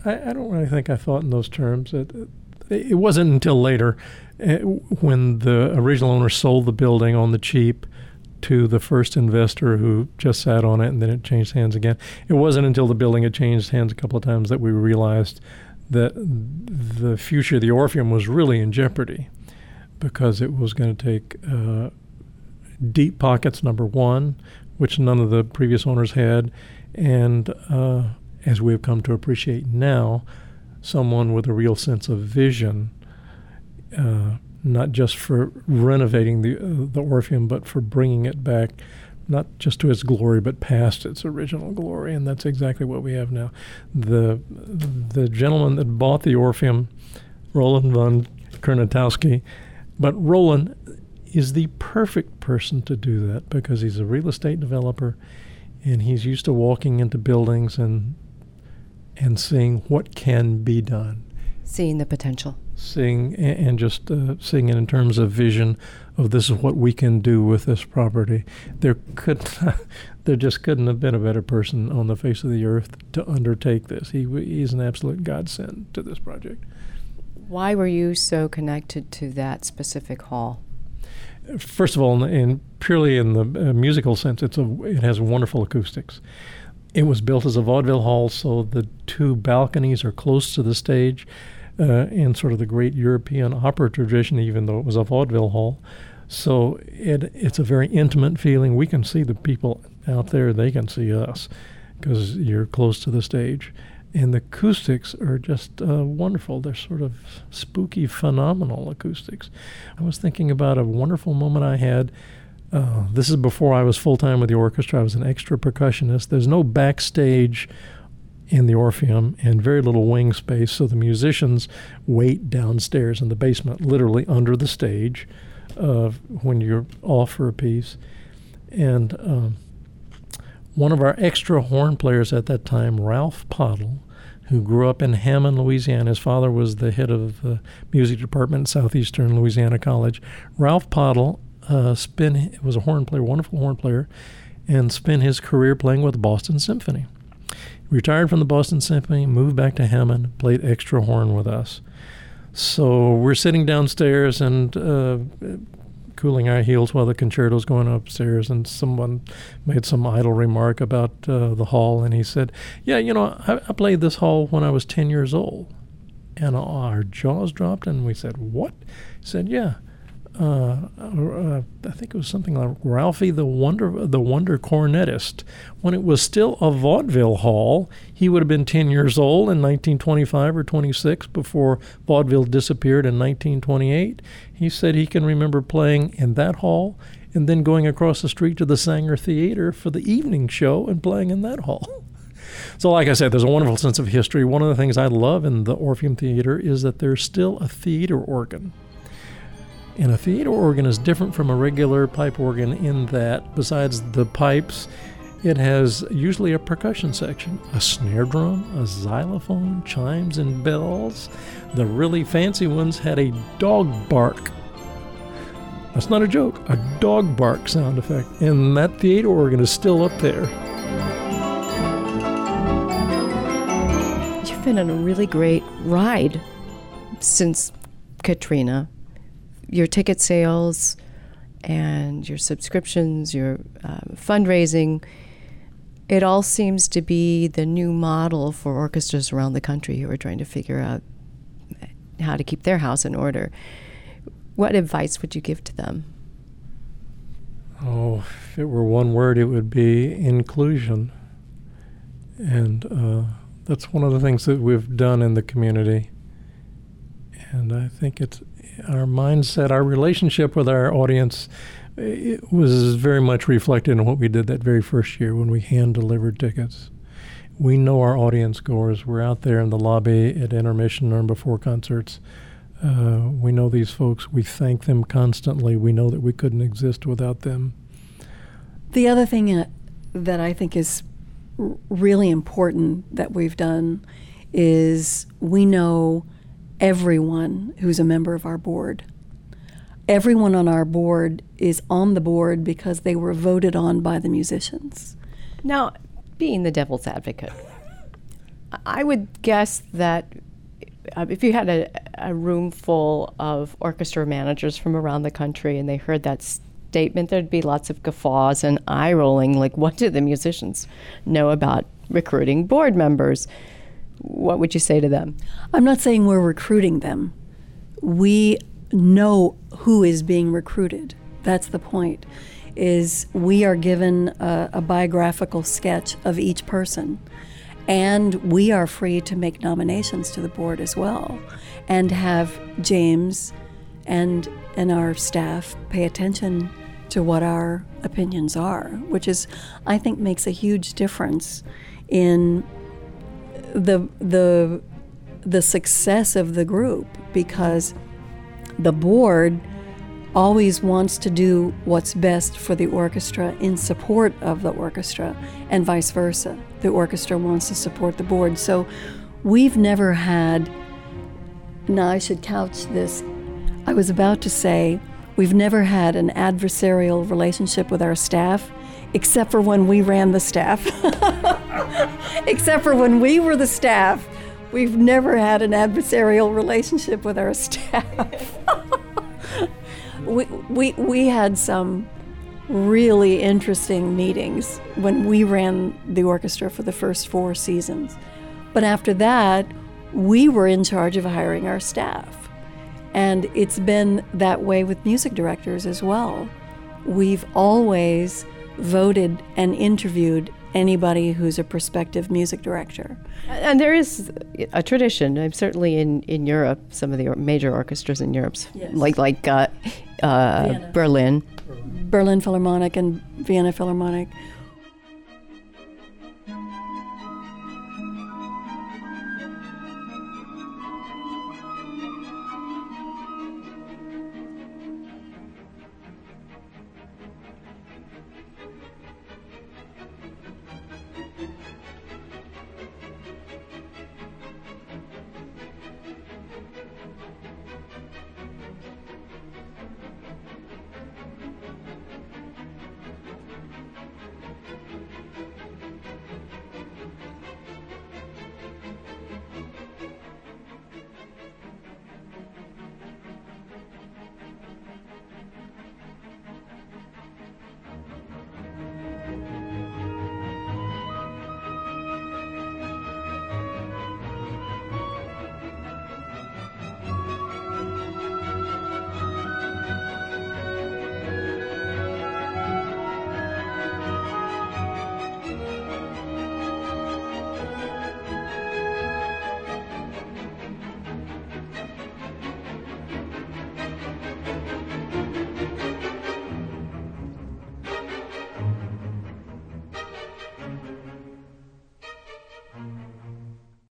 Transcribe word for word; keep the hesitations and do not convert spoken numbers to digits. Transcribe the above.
I, I don't really think I thought in those terms. It, it wasn't until later, uh, when the original owner sold the building on the cheap to the first investor who just sat on it, and then it changed hands again. It wasn't until the building had changed hands a couple of times that we realized that the future of the Orpheum was really in jeopardy, because it was going to take uh, deep pockets, number one, which none of the previous owners had, and uh, as we have come to appreciate now, someone with a real sense of vision, uh, not just for renovating the uh, the Orpheum, but for bringing it back, not just to its glory, but past its original glory, and that's exactly what we have now. The the gentleman that bought the Orpheum, Roland von Kernatowski, but Roland is the perfect person to do that, because he's a real estate developer, and he's used to walking into buildings and and seeing what can be done. Seeing the potential. Seeing and, and just uh, seeing it in terms of vision of this is what we can do with this property. There could, there just couldn't have been a better person on the face of the earth to undertake this. He he's an absolute godsend to this project. Why were you so connected to that specific hall? First of all, in, in purely in the uh, musical sense, it's a it has wonderful acoustics. It was built as a vaudeville hall, so the two balconies are close to the stage, uh, in sort of the great European opera tradition, even though it was a vaudeville hall. So it it's a very intimate feeling. We can see the people out there; they can see us, because you're close to the stage. And the acoustics are just uh, wonderful. They're sort of spooky, phenomenal acoustics. I was thinking about a wonderful moment I had. Uh, this is before I was full-time with the orchestra. I was an extra percussionist. There's no backstage in the Orpheum and very little wing space, so the musicians wait downstairs in the basement, literally under the stage, uh, when you're off for a piece. And um, one of our extra horn players at that time, Ralph Pottle, who grew up in Hammond, Louisiana. His father was the head of the music department at Southeastern Louisiana College. Ralph Pottle uh, spent, was a horn player, wonderful horn player, and spent his career playing with the Boston Symphony. Retired from the Boston Symphony, moved back to Hammond, played extra horn with us. So we're sitting downstairs and uh, cooling our heels while the concerto's going upstairs, and someone made some idle remark about uh, the hall, and he said, yeah, you know, I, I played this hall when I was ten years old. And our jaws dropped, and we said, what? He said, yeah. Uh, uh, I think it was something like Ralphie the Wonder the Wonder Cornetist. When it was still a vaudeville hall, he would have been ten years old in nineteen twenty-five or twenty-six before vaudeville disappeared in nineteen twenty-eight. He said he can remember playing in that hall and then going across the street to the Sanger Theater for the evening show and playing in that hall. So like I said, there's a wonderful sense of history. One of the things I love in the Orpheum Theater is that there's still a theater organ. And a theater organ is different from a regular pipe organ in that, besides the pipes, it has usually a percussion section, a snare drum, a xylophone, chimes, and bells. The really fancy ones had a dog bark. That's not a joke, a dog bark sound effect. And that theater organ is still up there. You've been on a really great ride since Katrina. Your ticket sales and your subscriptions, your uh, fundraising, it all seems to be the new model for orchestras around the country who are trying to figure out how to keep their house in order. What advice would you give to them? Oh, if it were one word, it would be inclusion. And uh, that's one of the things that we've done in the community. And I think it's our mindset, our relationship with our audience, it was very much reflected in what we did that very first year when we hand-delivered tickets. We know our audience goers. We're out there in the lobby at intermission or before concerts. Uh, we know these folks. We thank them constantly. We know that we couldn't exist without them. The other thing uh, that I think is r- really important that we've done is we know everyone who's a member of our board. Everyone on our board is on the board because they were voted on by the musicians. Now, being the devil's advocate, I would guess that uh, if you had a, a room full of orchestra managers from around the country and they heard that statement, there'd be lots of guffaws and eye rolling. Like, what do the musicians know about recruiting board members? What would you say to them? I'm not saying we're recruiting them. We know who is being recruited. That's the point, is we are given a, a biographical sketch of each person. And we are free to make nominations to the board as well, and have James and and our staff pay attention to what our opinions are, which is, I think, makes a huge difference in the the the success of the group, because the board always wants to do what's best for the orchestra in support of the orchestra, and vice versa. The orchestra wants to support the board. So we've never had, now I should couch this, I was about to say, we've never had an adversarial relationship with our staff, except for when we ran the staff. Except for when we were the staff, we've never had an adversarial relationship with our staff. We, we we had some really interesting meetings when we ran the orchestra for the first four seasons. But after that, we were in charge of hiring our staff. And it's been that way with music directors as well. We've always voted and interviewed anybody who's a prospective music director. And there is a tradition, uh, certainly in, in Europe, some of the or- major orchestras in Europe, Yes. like like uh, uh, Berlin. Berlin Philharmonic and Vienna Philharmonic,